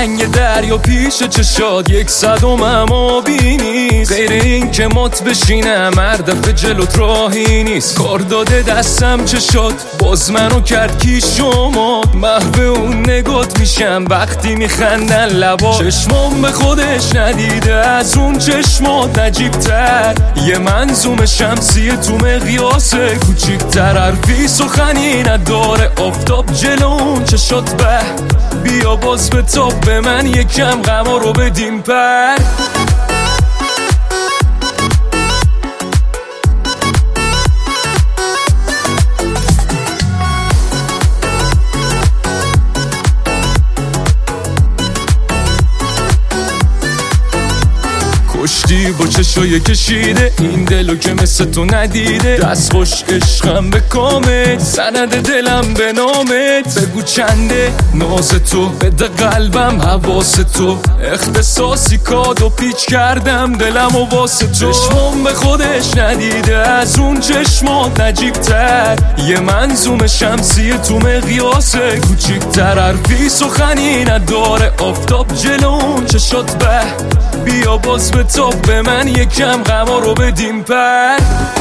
رنگ دریا پیش چشاد 100 آبی نیست. غیر این که مات بشینم هر دفعه جلوت راهی نیست. کار داده دستم چشات باز منو کرد کی شما. محو اون نگات میشم وقتی میخندن لبا. چشمام به خودش ندیده از اون چشمات نجیبتر. یه منظوم شمسی تو مقیاس کوچیکتر. حرفی سخنی نداره آفتاب جلو اون چشات به. بیا باز به تاب به من یکم غما رو بدیم پر. کشتی با چشای کشیده این دلو که مثل تو ندیده. دست خوش عشقم به کامت سند دلم به نامت. بگو چنده ناز تو بده قلبم حواس تو. اختصاصی کاد و پیچ کردم دلم و واسه تو. چشمام به خودش ندیده از اون چشمات نجیبتر. یه منظوم شمسی تو مقیاس کوچیکتر. حرفی سخنی نداره آفتاب جلو اون چشات به. بیا باز به تاب به من یکم غما رو بدیم پر.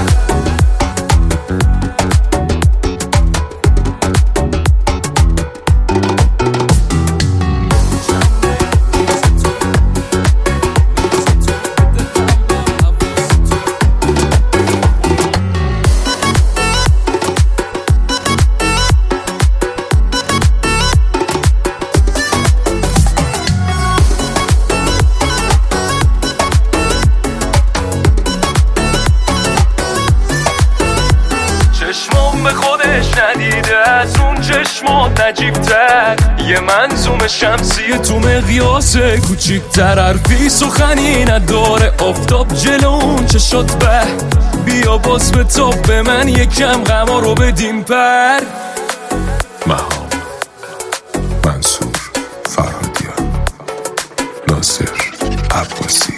چشمام به خودش ندیده از اون چشمات نجیبتر. یه منظوم شمسی تو مقیاس کوچیکتر. حرفی سخنی نداره آفتاب جلو اون چشات به. بیا باز به تاب به من یکم غما رو بدیم پر. مهام، منصور فرهادیان، ناصر عباسی.